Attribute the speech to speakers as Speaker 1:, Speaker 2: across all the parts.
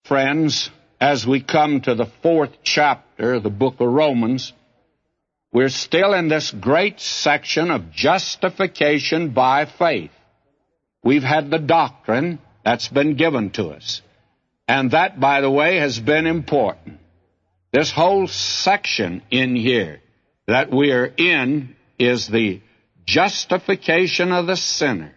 Speaker 1: Friends, as we come to the 4th chapter of the book of Romans, we're still in this great section of justification by faith. We've had the doctrine that's been given to us. And that, by the way, has been important. This whole section in here that we are in is the justification of the sinner.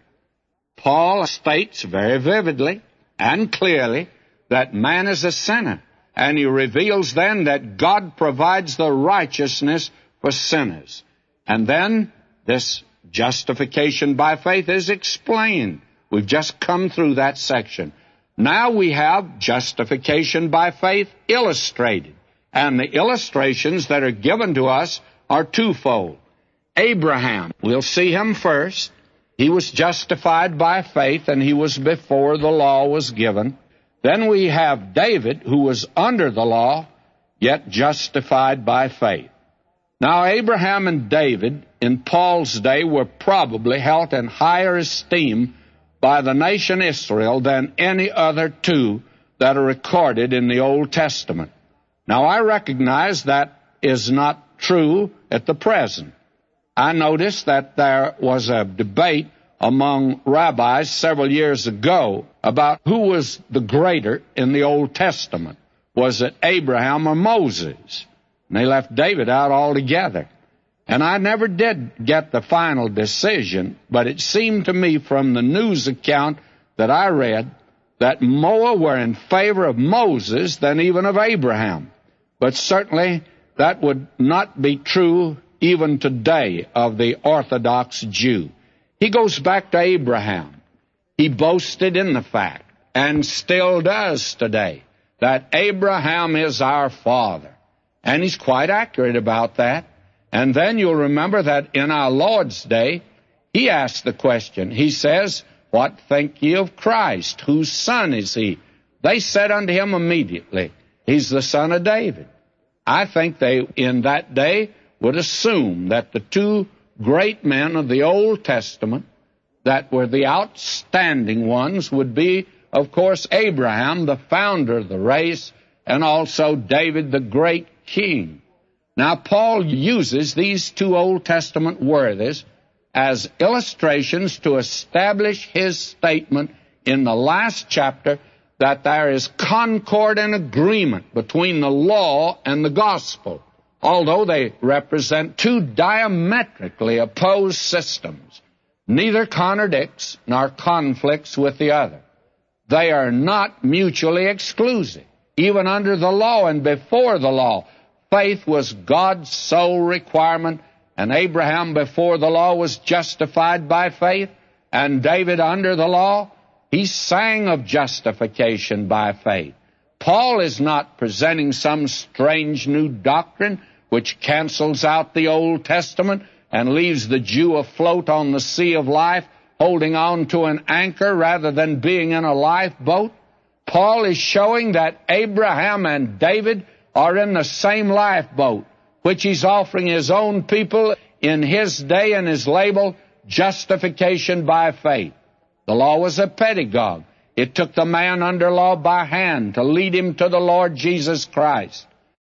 Speaker 1: Paul states very vividly and clearly that man is a sinner, and he reveals then that God provides the righteousness for sinners. And then this justification by faith is explained. We've just come through that section. Now we have justification by faith illustrated, and the illustrations that are given to us are twofold. Abraham, we'll see him first. He was justified by faith, and he was before the law was given. Then we have David, who was under the law, yet justified by faith. Now, Abraham and David in Paul's day were probably held in higher esteem by the nation Israel than any other two that are recorded in the Old Testament. Now, I recognize that is not true at the present. I noticed that there was a debate among rabbis several years ago about who was the greater in the Old Testament. Was it Abraham or Moses? And they left David out altogether. And I never did get the final decision, but it seemed to me from the news account that I read that more were in favor of Moses than even of Abraham. But certainly that would not be true even today of the Orthodox Jew. He goes back to Abraham. He boasted in the fact, and still does today, that Abraham is our father. And he's quite accurate about that. And then you'll remember that in our Lord's day, he asked the question. He says, "What think ye of Christ? Whose son is he?" They said unto him immediately, "He's the son of David." I think they, in that day, would assume that the two great men of the Old Testament that were the outstanding ones would be, of course, Abraham, the founder of the race, and also David, the great king. Now, Paul uses these two Old Testament worthies as illustrations to establish his statement in the last chapter that there is concord and agreement between the law and the gospel, although they represent two diametrically opposed systems. Neither contradicts nor conflicts with the other. They are not mutually exclusive. Even under the law and before the law, faith was God's sole requirement, and Abraham before the law was justified by faith, and David under the law, he sang of justification by faith. Paul is not presenting some strange new doctrine which cancels out the Old Testament and leaves the Jew afloat on the sea of life, holding on to an anchor rather than being in a lifeboat. Paul is showing that Abraham and David are in the same lifeboat, which he's offering his own people in his day and is labeled justification by faith. The law was a pedagogue. It took the man under law by hand to lead him to the Lord Jesus Christ.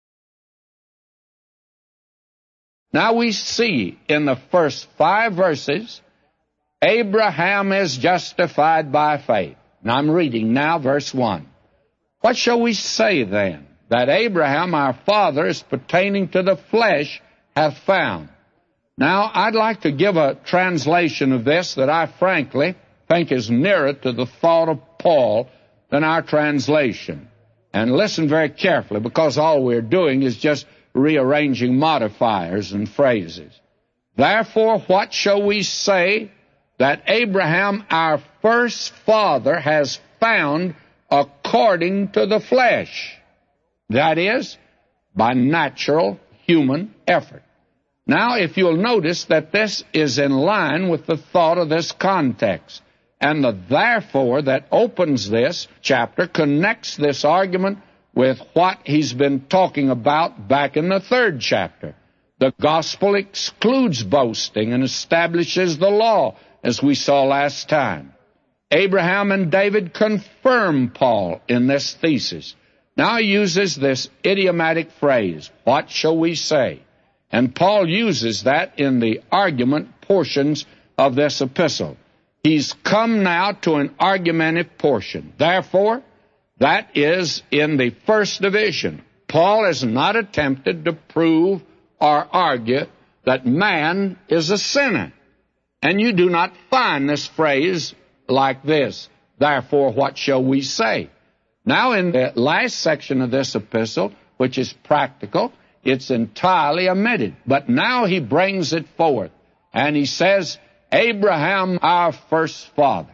Speaker 1: Now we see in the first 5 verses, Abraham is justified by faith. And I'm reading now verse 1. What shall we say then? That Abraham our father is pertaining to the flesh hath found. Now I'd like to give a translation of this that I frankly think is nearer to the thought of Paul than our translation. And listen very carefully, because all we're doing is just rearranging modifiers and phrases. Therefore, what shall we say? That Abraham, our first father, has found according to the flesh. That is, by natural human effort. Now, if you'll notice that this is in line with the thought of this context, and the therefore that opens this chapter connects this argument with what he's been talking about back in the 3rd chapter. The gospel excludes boasting and establishes the law, as we saw last time. Abraham and David confirm Paul in this thesis. Now he uses this idiomatic phrase, what shall we say? And Paul uses that in the argument portions of this epistle. He's come now to an argumentative portion. Therefore, that is in the first division. Paul has not attempted to prove or argue that man is a sinner. And you do not find this phrase like this, therefore what shall we say? Now in the last section of this epistle, which is practical, it's entirely omitted. But now he brings it forth, and he says, Abraham, our first father.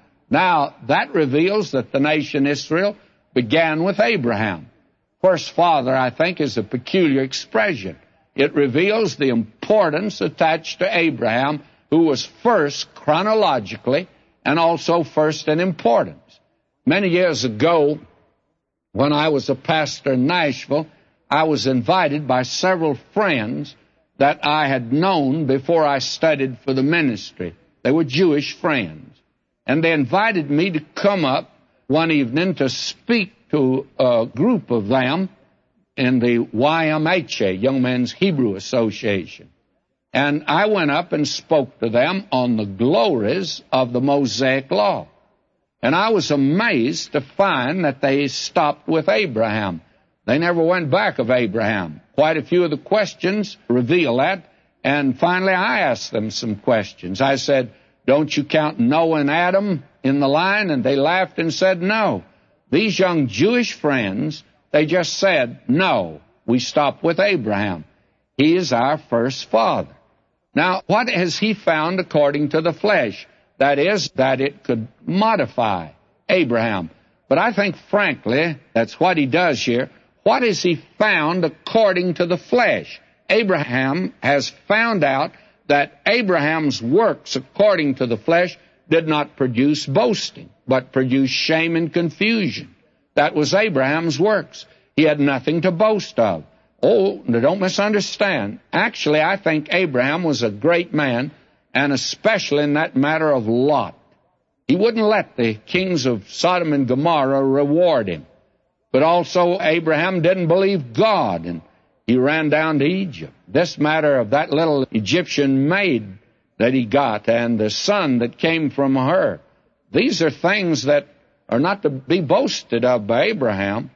Speaker 1: Now, that reveals that the nation Israel began with Abraham. First father, I think, is a peculiar expression. It reveals the importance attached to Abraham, who was first chronologically and also first in importance. Many years ago, when I was a pastor in Nashville, I was invited by several friends that I had known before I studied for the ministry. They were Jewish friends. And they invited me to come up one evening to speak to a group of them in the YMHA, Young Men's Hebrew Association. And I went up and spoke to them on the glories of the Mosaic Law. And I was amazed to find that they stopped with Abraham. They never went back of Abraham. Quite a few of the questions reveal that. And finally, I asked them some questions. I said, don't you count Noah and Adam in the line? And they laughed and said, no. These young Jewish friends, they just said, no, we stop with Abraham. He is our first father. Now, what has he found according to the flesh? That is, that it could modify Abraham. But I think, frankly, that's what he does here. What has he found according to the flesh? Abraham has found out that Abraham's works according to the flesh did not produce boasting, but produced shame and confusion. That was Abraham's works. He had nothing to boast of. Oh, don't misunderstand. Actually, I think Abraham was a great man, and especially in that matter of Lot. He wouldn't let the kings of Sodom and Gomorrah reward him. But also Abraham didn't believe God, and he ran down to Egypt. This matter of that little Egyptian maid that he got and the son that came from her, these are things that are not to be boasted of by Abraham.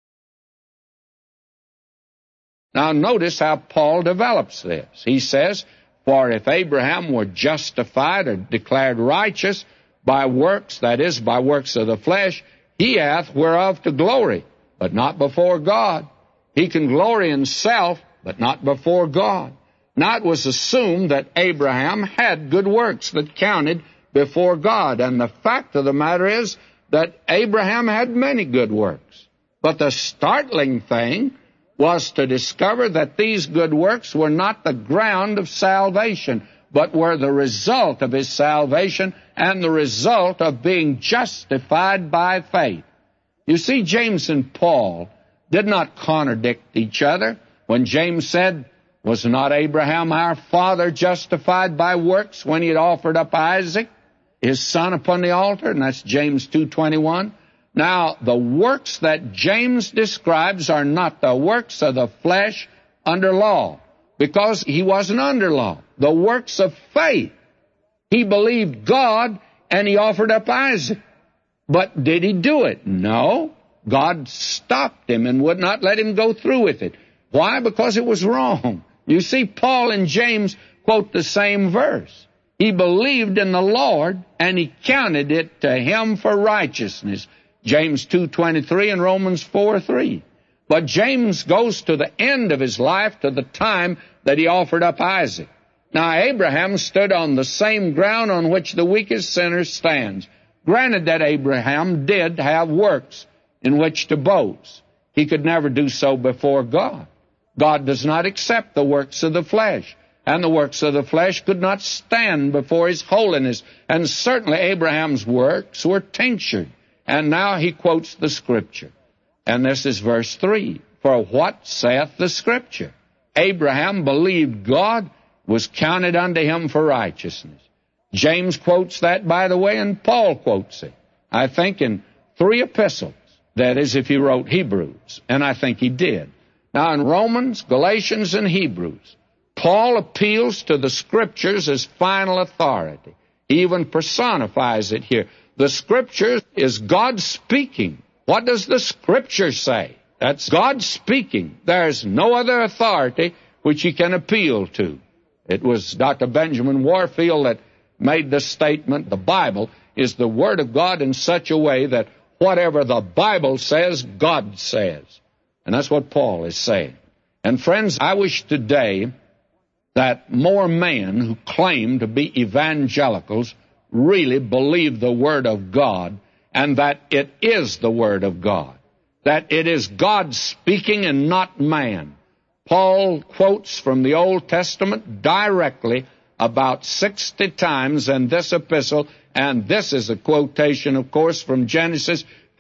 Speaker 1: Now notice how Paul develops this. He says, for if Abraham were justified or declared righteous by works, that is, by works of the flesh, he hath whereof to glory, but not before God. He can glory in self, but not before God. Now it was assumed that Abraham had good works that counted before God, and the fact of the matter is that Abraham had many good works. But the startling thing was to discover that these good works were not the ground of salvation, but were the result of his salvation and the result of being justified by faith. You see, James and Paul did not contradict each other. When James said, was not Abraham our father justified by works when he had offered up Isaac, his son, upon the altar? And that's James 2:21. Now, the works that James describes are not the works of the flesh under law, because he wasn't under law. The works of faith. He believed God, and he offered up Isaac. But did he do it? No. God stopped him and would not let him go through with it. Why? Because it was wrong. You see, Paul and James quote the same verse. He believed in the Lord, and he counted it to him for righteousness. James 2:23 and Romans 4:3. But James goes to the end of his life, to the time that he offered up Isaac. Now, Abraham stood on the same ground on which the weakest sinner stands. Granted that Abraham did have works in which to boast. He could never do so before God. God does not accept the works of the flesh, and the works of the flesh could not stand before his holiness. And certainly Abraham's works were tinctured. And now he quotes the Scripture. And this is verse 3. For what saith the Scripture? Abraham believed God, was counted unto him for righteousness. James quotes that, by the way, and Paul quotes it. I think in 3 epistles. That is, if he wrote Hebrews, and I think he did. Now, in Romans, Galatians, and Hebrews, Paul appeals to the Scriptures as final authority. He even personifies it here. The Scripture is God speaking. What does the Scripture say? That's God speaking. There's no other authority which he can appeal to. It was Dr. Benjamin Warfield that made the statement, the Bible is the Word of God in such a way that whatever the Bible says, God says. And that's what Paul is saying. And friends, I wish today that more men who claim to be evangelicals really believe the Word of God, and that it is the Word of God, that it is God speaking and not man. Paul quotes from the Old Testament directly about 60 times in this epistle, and this is a quotation, of course, from Genesis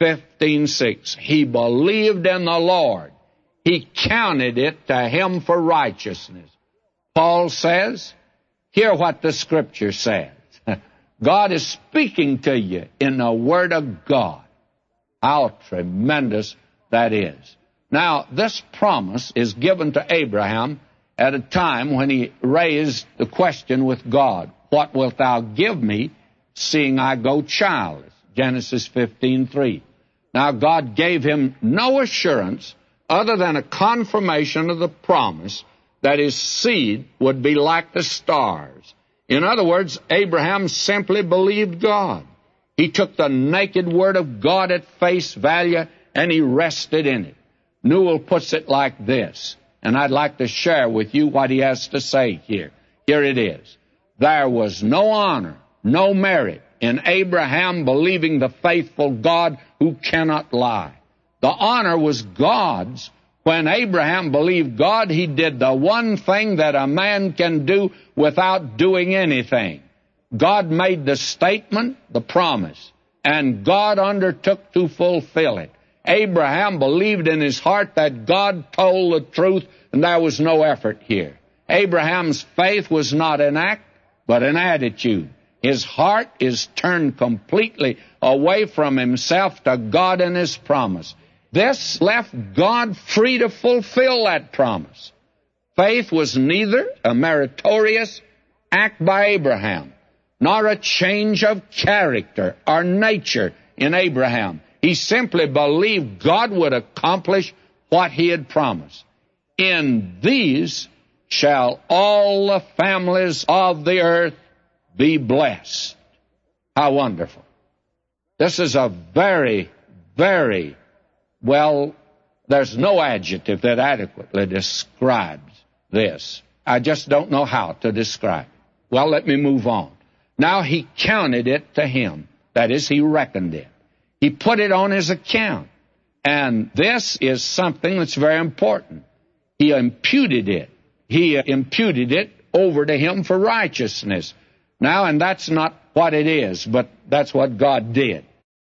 Speaker 1: 15:6. He believed in the Lord. He counted it to him for righteousness. Paul says, hear what the Scripture says. God is speaking to you in the Word of God. How tremendous that is. Now, this promise is given to Abraham at a time when he raised the question with God, what wilt thou give me, seeing I go childless? Genesis 15:3. Now, God gave him no assurance other than a confirmation of the promise that his seed would be like the stars. In other words, Abraham simply believed God. He took the naked Word of God at face value, and he rested in it. Newell puts it like this, and I'd like to share with you what he has to say here. Here it is. There was no honor, no merit in Abraham believing the faithful God who cannot lie. The honor was God's. When Abraham believed God, he did the one thing that a man can do without doing anything. God made the statement, the promise, and God undertook to fulfill it. Abraham believed in his heart that God told the truth, and there was no effort here. Abraham's faith was not an act, but an attitude. His heart is turned completely away from himself to God and his promise. This left God free to fulfill that promise. Faith was neither a meritorious act by Abraham, nor a change of character or nature in Abraham. He simply believed God would accomplish what he had promised. In these shall all the families of the earth be blessed. How wonderful. This is a very, very, well, there's no adjective that adequately describes this. I just don't know how to describe it. Well, let me move on. Now he counted it to him. That is, he reckoned it. He put it on his account. And this is something that's very important. He imputed it. He imputed it over to him for righteousness. Now, and that's not what it is, but that's what God did.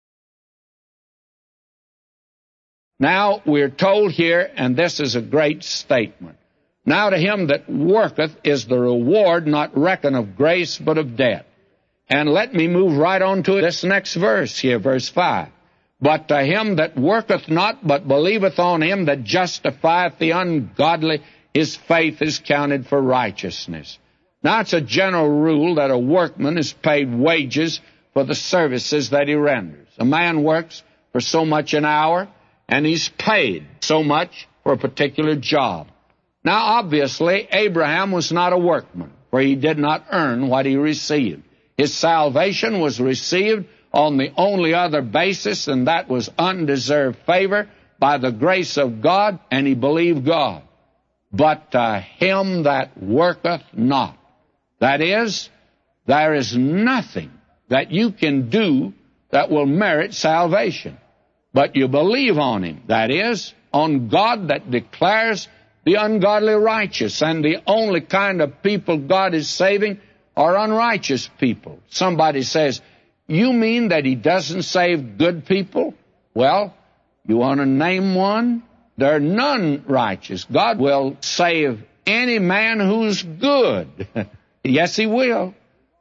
Speaker 1: Now, we're told here, and this is a great statement, now to him that worketh is the reward not reckoned of grace, but of debt. And let me move right on to this next verse here, verse 5. But to him that worketh not, but believeth on him that justifieth the ungodly, his faith is counted for righteousness. Now, it's a general rule that a workman is paid wages for the services that he renders. A man works for so much an hour, and he's paid so much for a particular job. Now, obviously, Abraham was not a workman, for he did not earn what he received. His salvation was received on the only other basis, and that was undeserved favor by the grace of God, and he believed God. But to him that worketh not, that is, there is nothing that you can do that will merit salvation. But you believe on him, that is, on God that declares the ungodly righteous, and the only kind of people God is saving are unrighteous people. Somebody says, you mean that he doesn't save good people? Well, you want to name one? There are none righteous. God will save any man who's good. Yes, he will.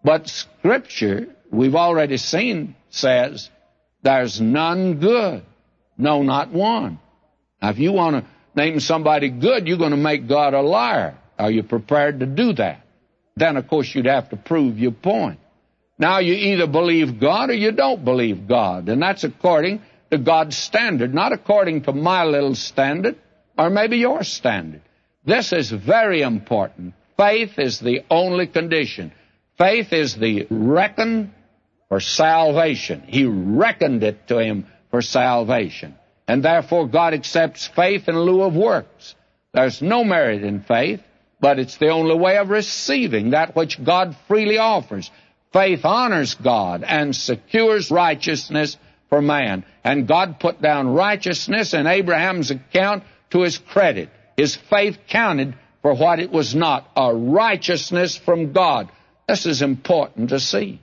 Speaker 1: But Scripture, we've already seen, says there's none good. No, not one. Now, if you want to name somebody good, you're going to make God a liar. Are you prepared to do that? Then, of course, you'd have to prove your point. Now, you either believe God or you don't believe God, and that's according to God's standard, not according to my little standard or maybe your standard. This is very important. Faith is the only condition. Faith is the reckon for salvation. He reckoned it to him for salvation. And therefore, God accepts faith in lieu of works. There's no merit in faith, but it's the only way of receiving that which God freely offers. Faith honors God and secures righteousness for man. And God put down righteousness in Abraham's account to his credit. His faith counted for what it was not, a righteousness from God. This is important to see.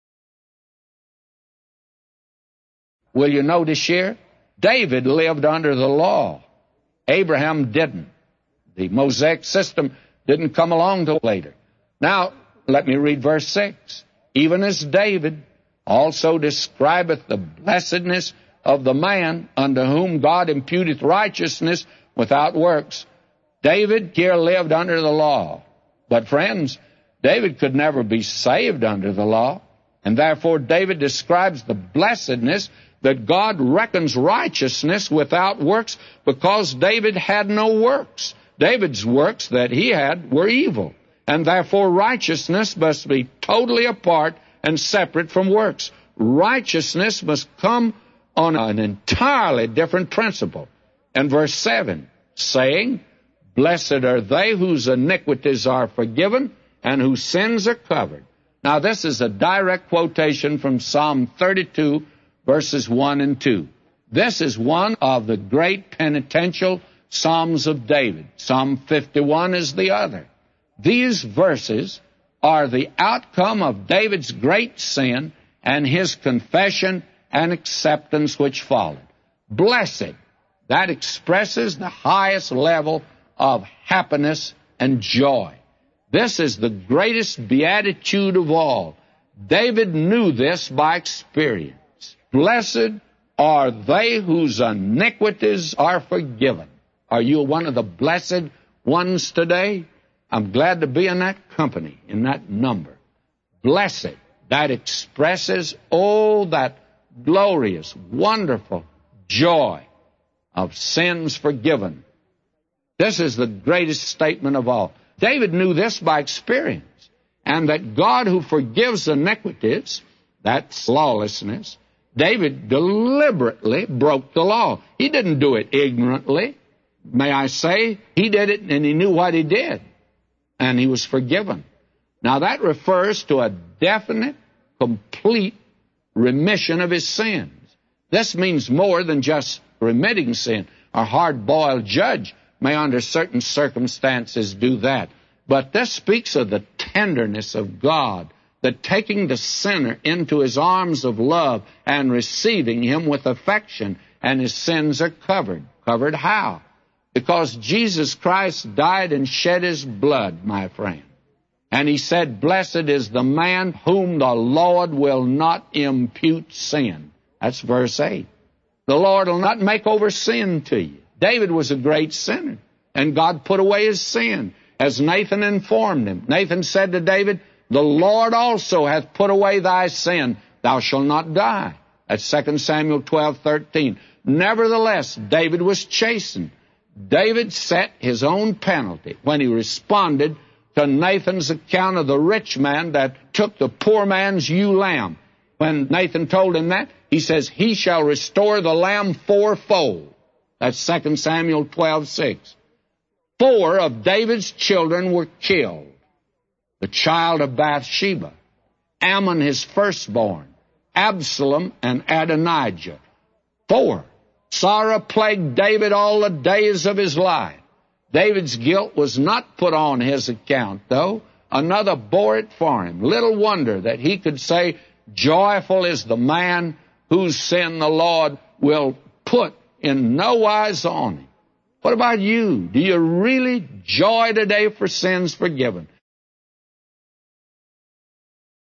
Speaker 1: Will you notice here? David lived under the law. Abraham didn't. The Mosaic system didn't come along till later. Now, let me read verse 6. Even as David also describeth the blessedness of the man unto whom God imputeth righteousness without works. David here lived under the law. But friends, David could never be saved under the law, and therefore David describes the blessedness that God reckons righteousness without works, because David had no works. David's works that he had were evil, and therefore righteousness must be totally apart and separate from works. Righteousness must come on an entirely different principle. And verse 7, saying, Blessed are they whose iniquities are forgiven and whose sins are covered. Now, this is a direct quotation from Psalm 32, verses 1 and 2. This is one of the great penitential Psalms of David. Psalm 51 is the other. These verses are the outcome of David's great sin and his confession and acceptance which followed. Blessed, that expresses the highest level of happiness and joy. This is the greatest beatitude of all. David knew this by experience. Blessed are they whose iniquities are forgiven. Are you one of the blessed ones today? I'm glad to be in that company, in that number. Blessed, that expresses, that glorious, wonderful joy of sins forgiven. This is the greatest statement of all. David knew this by experience, and that God who forgives iniquities, that's lawlessness, David deliberately broke the law. He didn't do it ignorantly. May I say, he did it and he knew what he did, and he was forgiven. Now that refers to a definite, complete remission of his sins. This means more than just remitting sin. A hard-boiled judge may under certain circumstances do that. But this speaks of the tenderness of God, that taking the sinner into his arms of love and receiving him with affection, and his sins are covered. Covered how? Because Jesus Christ died and shed his blood, my friend. And he said, Blessed is the man whom the Lord will not impute sin. That's verse 8. The Lord will not make over sin to you. David was a great sinner, and God put away his sin, as Nathan informed him. Nathan said to David, The Lord also hath put away thy sin. Thou shalt not die. That's 2 Samuel 12:13. Nevertheless, David was chastened. David set his own penalty when he responded to Nathan's account of the rich man that took the poor man's ewe lamb. When Nathan told him that, he says, He shall restore the lamb fourfold. That's 2 Samuel 12:6. 4 of David's children were killed. The child of Bathsheba, Ammon his firstborn, Absalom and Adonijah. 4. Sorrow plagued David all the days of his life. David's guilt was not put on his account, though. Another bore it for him. Little wonder that he could say, Joyful is the man whose sin the Lord will put in no wise on him. What about you? Do you really joy today for sins forgiven?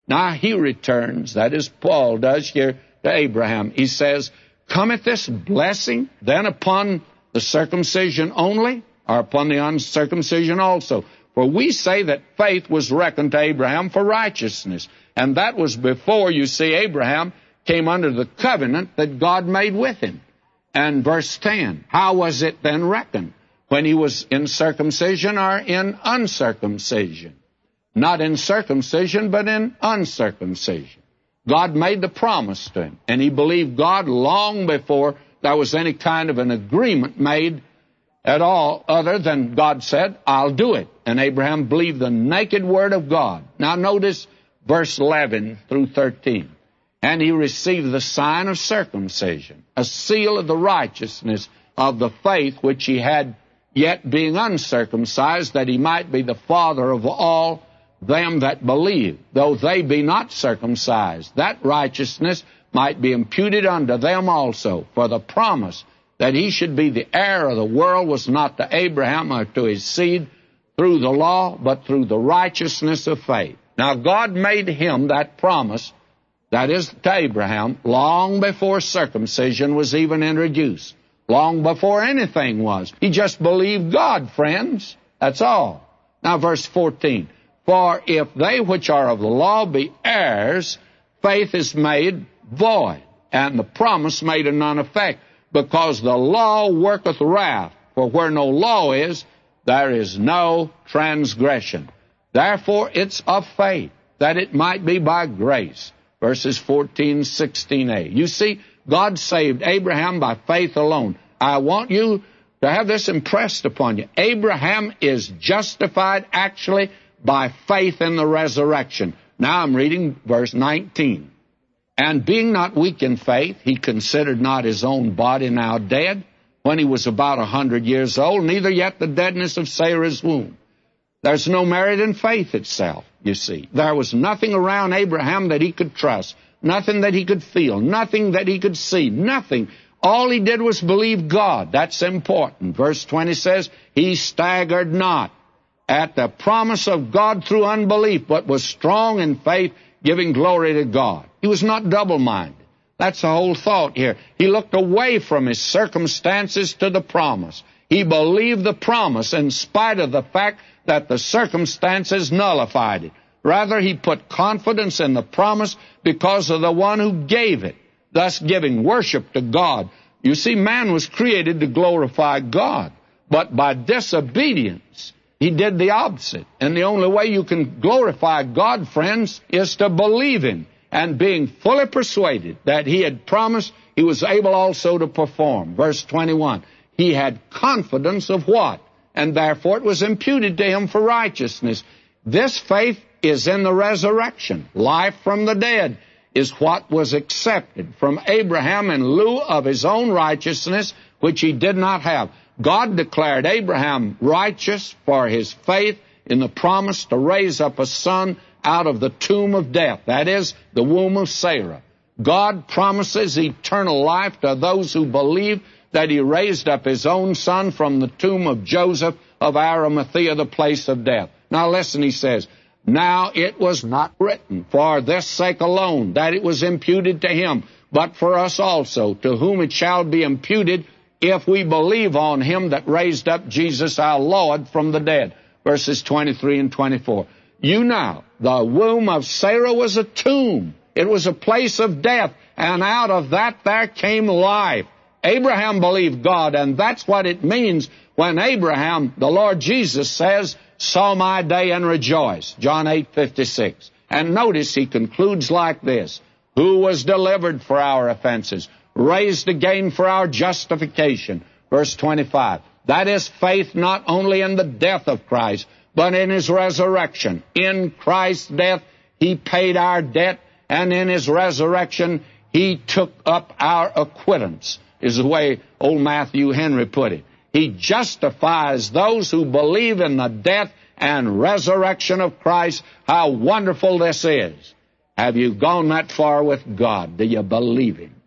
Speaker 1: Now he returns, that is, Paul does here to Abraham. He says, cometh this blessing then upon the circumcision only, or upon the uncircumcision also? For we say that faith was reckoned to Abraham for righteousness. And that was before, you see, Abraham came under the covenant that God made with him. And verse 10, how was it then reckoned? When he was in circumcision or in uncircumcision? Not in circumcision, but in uncircumcision. God made the promise to him, and he believed God long before there was any kind of an agreement made at all, other than God said, I'll do it. And Abraham believed the naked word of God. Now notice verse 11 through 13. And he received the sign of circumcision, a seal of the righteousness of the faith which he had, yet being uncircumcised, that he might be the father of all them that believe, though they be not circumcised, that righteousness might be imputed unto them also. For the promise that he should be the heir of the world was not to Abraham or to his seed through the law, but through the righteousness of faith. Now God made him that promise, that is to Abraham, long before circumcision was even introduced, long before anything was. He just believed God, friends. That's all. Now verse 14. For if they which are of the law be heirs, faith is made void, and the promise made of none effect, because the law worketh wrath. For where no law is, there is no transgression. Therefore it's of faith, that it might be by grace. Verses 14, 16a. You see, God saved Abraham by faith alone. I want you to have this impressed upon you. Abraham is justified actually by faith in the resurrection. Now I'm reading verse 19. And being not weak in faith, he considered not his own body now dead, when he was about 100 years old, neither yet the deadness of Sarah's womb. There's no merit in faith itself, you see. There was nothing around Abraham that he could trust, nothing that he could feel, nothing that he could see, nothing. All he did was believe God. That's important. Verse 20 says, he staggered not at the promise of God through unbelief, but was strong in faith, giving glory to God. He was not double-minded. That's the whole thought here. He looked away from his circumstances to the promise. He believed the promise in spite of the fact that the circumstances nullified it. Rather, he put confidence in the promise because of the one who gave it, thus giving worship to God. You see, man was created to glorify God, but by disobedience, he did the opposite. And the only way you can glorify God, friends, is to believe him. And being fully persuaded that he had promised, he was able also to perform. Verse 21, he had confidence of what? And therefore it was imputed to him for righteousness. This faith is in the resurrection. Life from the dead is what was accepted from Abraham in lieu of his own righteousness, which he did not have. God declared Abraham righteous for his faith in the promise to raise up a son out of the tomb of death, that is, the womb of Sarah. God promises eternal life to those who believe that he raised up his own son from the tomb of Joseph of Arimathea, the place of death. Now listen, he says, now it was not written for this sake alone that it was imputed to him, but for us also, to whom it shall be imputed if we believe on him that raised up Jesus our Lord from the dead. Verses 23 and 24. You know, the womb of Sarah was a tomb. It was a place of death, and out of that there came life. Abraham believed God, and that's what it means when Abraham, the Lord Jesus says, saw my day and rejoiced. John 8:56. And notice he concludes like this, who was delivered for our offenses, raised again for our justification. Verse 25. That is faith not only in the death of Christ, but in his resurrection. In Christ's death, he paid our debt, and in his resurrection, he took up our acquittance, is the way old Matthew Henry put it. He justifies those who believe in the death and resurrection of Christ. How wonderful this is. Have you gone that far with God? Do you believe him?